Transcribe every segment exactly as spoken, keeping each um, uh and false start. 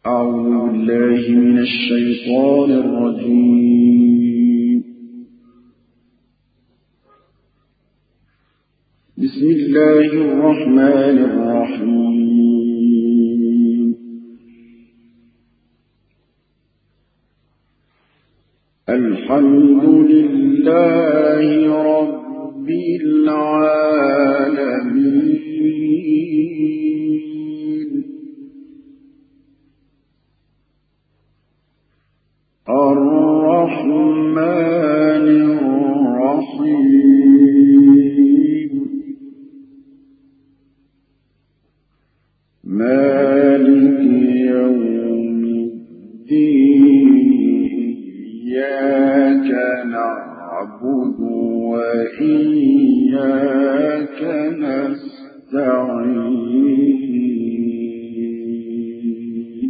أعوذ بالله من الشيطان الرجيم. بسم الله الرحمن الرحيم. الحمد لله رب العالمين. الرحمن الرحيم. مالك يوم الدين. إياك نعبد وإياك نستعين.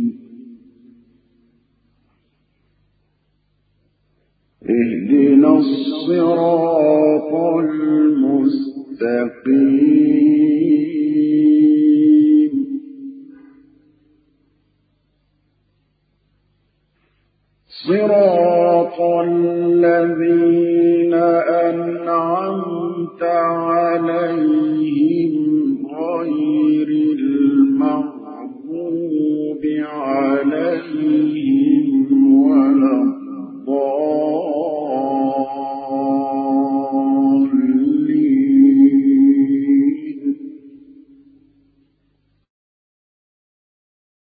اهدنا الصراط المستقيم.